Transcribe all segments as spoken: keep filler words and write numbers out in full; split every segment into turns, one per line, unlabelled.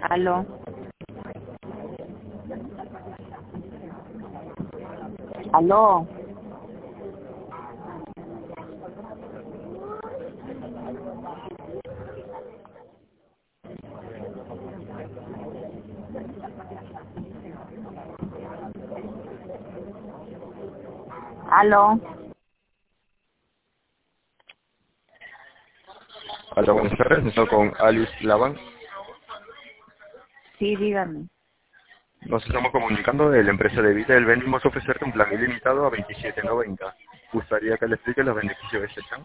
Aló, aló, aló.
Hola, buenas tardes. Estoy con Alice Lavan.
Sí, dígame.
Nos estamos comunicando de la empresa de Vitel. Venimos a ofrecerte un plan ilimitado a veintisiete noventa. ¿Gustaría que le explique los beneficios de este plan?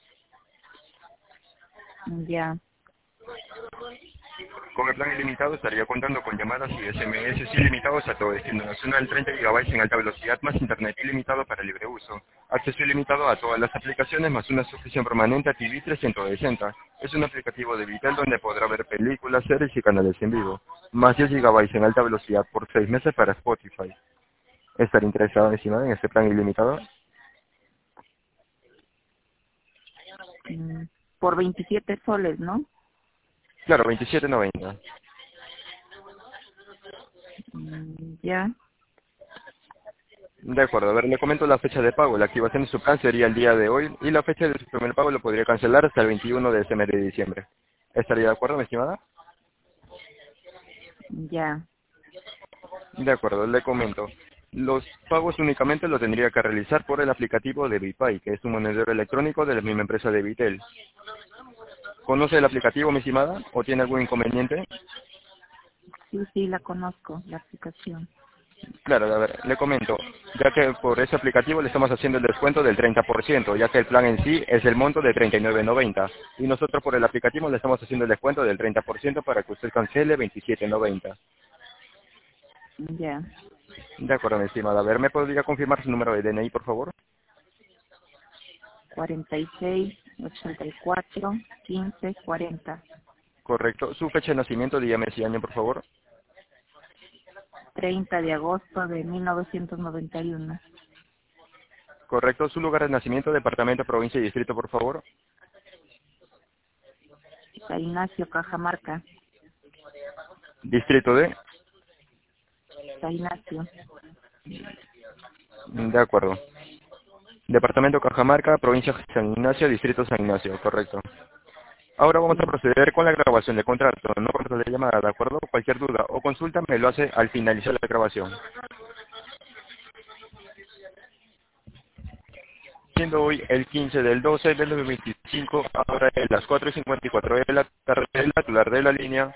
Ya.
Con el plan ilimitado estaría contando con llamadas y S M S ilimitados a todo destino nacional, treinta gigabytes en alta velocidad, más internet ilimitado para libre uso. Acceso ilimitado a todas las aplicaciones, más una suscripción permanente a T V trescientos sesenta. Es un aplicativo de Vitel donde podrá ver películas, series y canales en vivo. Más diez gigabytes en alta velocidad por seis meses para Spotify. ¿Estar interesado encima en este plan ilimitado?
Mm, Por veintisiete soles, ¿no?
Claro, veintisiete noventa.
Mm, Ya.
De acuerdo, a ver, le comento la fecha de pago. La activación de su plan sería el día de hoy y la fecha de su primer pago lo podría cancelar hasta el veintiuno de este mes de diciembre. ¿Estaría de acuerdo, mi estimada?
Ya.
De acuerdo, le comento. Los pagos únicamente lo tendría que realizar por el aplicativo de BitPay, que es un monedero electrónico de la misma empresa de Vitel. ¿Conoce el aplicativo, mi estimada, o tiene algún inconveniente?
Sí, sí, la conozco, la aplicación.
Claro, a ver, le comento, ya que por ese aplicativo le estamos haciendo el descuento del treinta por ciento, ya que el plan en sí es el monto de treinta y nueve noventa, y nosotros por el aplicativo le estamos haciendo el descuento del treinta por ciento para que usted cancele veintisiete noventa.
Ya.
De acuerdo, mi estimada. A ver, ¿me podría confirmar su número de D N I, por favor?
cuarenta y seis, ochenta y cuatro, quince, cuarenta.
Correcto. Su fecha de nacimiento, dígame ese año, por favor.
treinta de agosto de mil novecientos noventa y uno.
Correcto. Su lugar de nacimiento, departamento, provincia y distrito, por favor.
San Ignacio, Cajamarca.
Distrito D.
San Ignacio.
De acuerdo. Departamento Cajamarca, provincia San Ignacio, distrito San Ignacio, correcto. Ahora vamos a
Sí.
proceder con la grabación del contrato, no corto de llamada, ¿de acuerdo? Cualquier duda o consulta me lo hace al finalizar la grabación. Siendo hoy el quince del doce del dos mil veinticinco, ahora en las cuatro y cincuenta y cuatro de la tarde, el titular de la línea,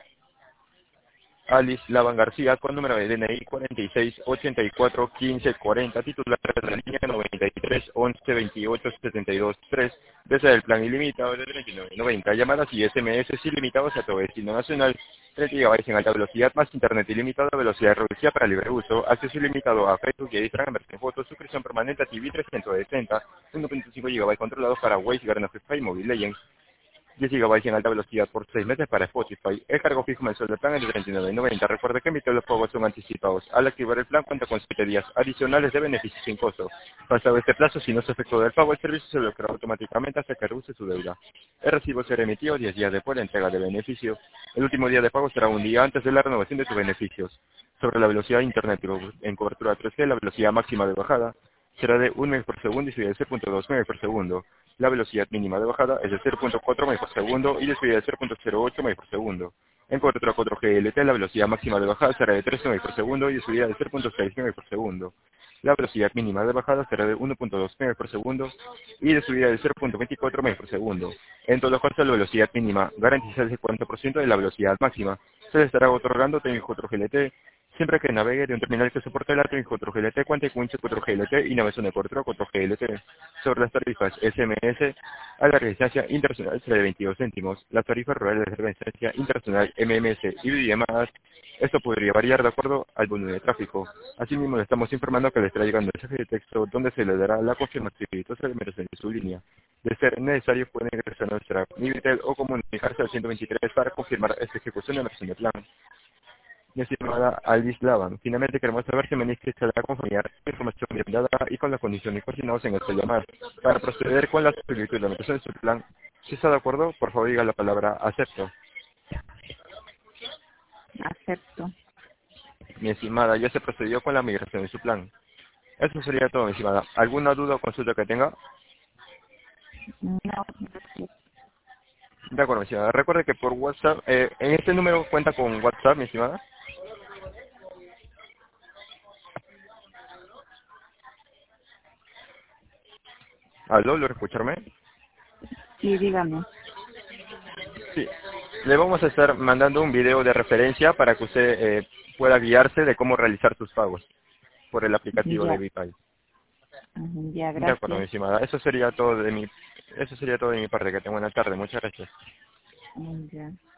Alice Lavan García, con número de D N I cuarenta y seis, ochenta y cuatro, quince, cuarenta, titular de la línea noventa y tres, once, veintiocho, setenta y dos, tres, desde el plan ilimitado de treinta y nueve noventa, llamadas y S M S ilimitados a todo destino nacional, treinta gigabytes en alta velocidad, más internet ilimitado a velocidad reducida para libre uso, acceso ilimitado a Facebook y a Instagram, versión fotos, suscripción permanente a T V trescientos sesenta, uno punto cinco gigabytes controlados para Waze, Garden of Spy, Mobile Legends, diez gigabytes en alta velocidad por seis meses para Spotify. El cargo fijo mensual del plan es de treinta y nueve noventa. Recuerde que emitir los pagos son anticipados. Al activar el plan cuenta con siete días adicionales de beneficios sin costo. Pasado este plazo, si no se efectúa el pago, el servicio se bloqueará automáticamente hasta que reduce su deuda. El recibo será emitido diez días después de la entrega de beneficio. El último día de pago será un día antes de la renovación de sus beneficios. Sobre la velocidad de Internet en cobertura tres G, la velocidad máxima de bajada será de un megabit por segundo y subirá de cero punto dos megabits por segundo. La velocidad mínima de bajada es de cero punto cuatro megabits por segundo y de subida de cero punto cero ocho megabits por segundo. En cobertura cuatro G L T E, la velocidad máxima de bajada será de tres megabits por segundo y de subida de cero punto seis megabits por segundo. La velocidad mínima de bajada será de uno punto dos megabits por segundo y de subida de cero punto veinticuatro megabits por segundo. En todos los casos, la velocidad mínima garantizada es el cuarenta por ciento de la velocidad máxima. Se le estará otorgando técnico cuatro G L T E siempre que navegue de un terminal que soporte la técnica cuatro G L T, cuente con winch cuatro G L T y navegación de cobertura cuatro G L T. Sobre las tarifas S M S a la distancia internacional será de veintidós céntimos. La tarifa rural de la distancia internacional M M S y videollamadas, esto podría variar de acuerdo al volumen de tráfico. Asimismo, le estamos informando que le estará llegando un mensaje de texto donde se le dará la confirmación exitosa de numeración de su línea. De ser necesario, pueden ingresar a nuestra Nivitel o comunicarse al ciento veintitrés para confirmar esta ejecución de numeración de plan. Mi estimada Alice Lavan, finalmente queremos saber si me inscrita a la conformidad con la información brindada y con las condiciones coordinadas en esta llamada. Para proceder con la solicitud de la metación de su plan, si está de acuerdo, por favor diga la palabra acepto.
acepto.
Mi estimada, ya se procedió con la migración de su plan. Eso sería todo, mi estimada. ¿Alguna duda o consulta que tenga?
No, gracias.
De acuerdo, mi estimada. Recuerde que por WhatsApp, eh, en este número cuenta con WhatsApp, mi estimada. ¿Aló? ¿Lo escucharme?
Sí, dígame.
Sí. Le vamos a estar mandando un video de referencia para que usted eh, pueda guiarse de cómo realizar sus pagos por el aplicativo de
Ya,
BPay.
ujú, ya,
De acuerdo, mi
gracias.
estimada. Eso sería todo de mi, eso sería todo de mi parte. Que tenga buena tarde. Muchas gracias.
Mm, ya.